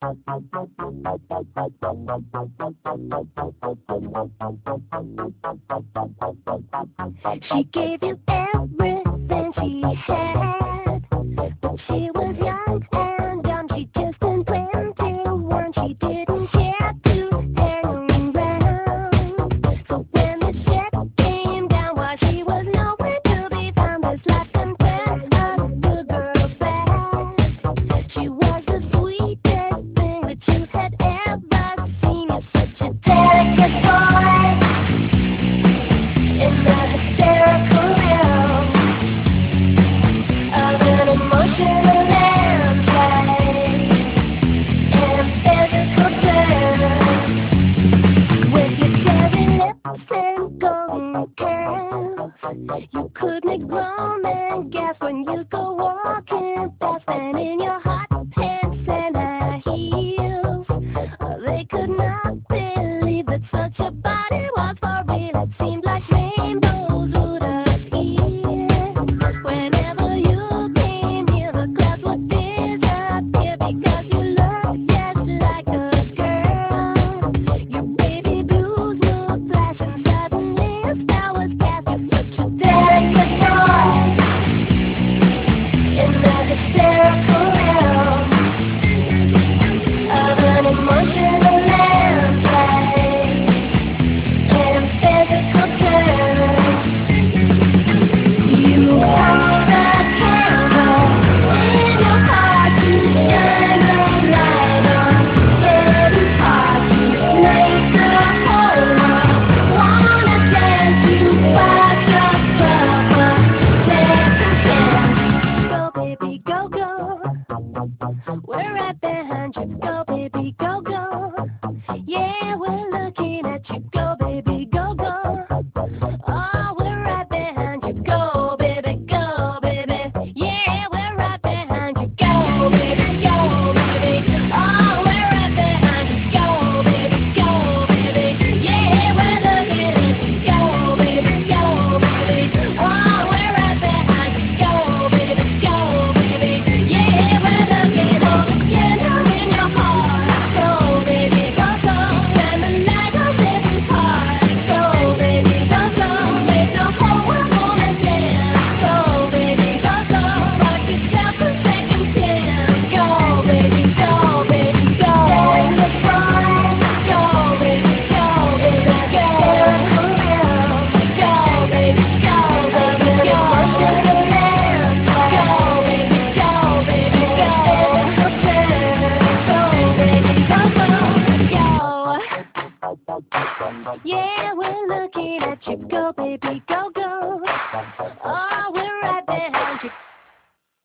She gave you everything she had, but she was young and dumb. She just turned 21. She didn't care to hang around. So when the shit came down, while she was nowhere to be found, this life can turn a good girl fast. She was the sweetest thing that you had ever seen. You're such a delicate boy in the hysterical realm of an emotional landslide and physical terms. With your cherry lips and golden curls, you could make grown men gasp when you go walking past. And in your hot pants and high heels, they could not believe that such a body was for real. It seemed like rainbows would appear whenever you came near. The clouds would disappear because you look just like a girl. Your baby blues would flash and suddenly a spell was cast. You're such a delicate boy in the hysterical realm of an emotional landslide and physical terms. You hold a candle in your heart to shine a light on certain parts. You make the whole world wanna dance. You watch your trouble, take a chance. Go baby, go go. We're right behind you. Go baby, go go. Yeah, we're looking at you. Go baby, go go. Oh, we're right behind you. Go baby, go baby. Yeah, we're right behind you. Go baby, go baby. Oh, we're right behind you. Go baby, yeah, we're looking at you. Go baby, oh, we're right behind you. Go baby, yeah, we're looking at you. You know in your heart. Go baby, go go. Turn the light on, living part. Go baby, go go. Make the whole world wanna dance. Go baby, go go. Rock yourself a second chance. Go baby, go baby, go. Delicate boy. Go baby, go baby, go. Hysterical realm. Go baby, go baby, go. Emotional landslide. Go baby, go baby, go. Physical terms. Go baby, go go, go. Yeah, we're looking at you. Go baby, go go. Oh, we're right behind you.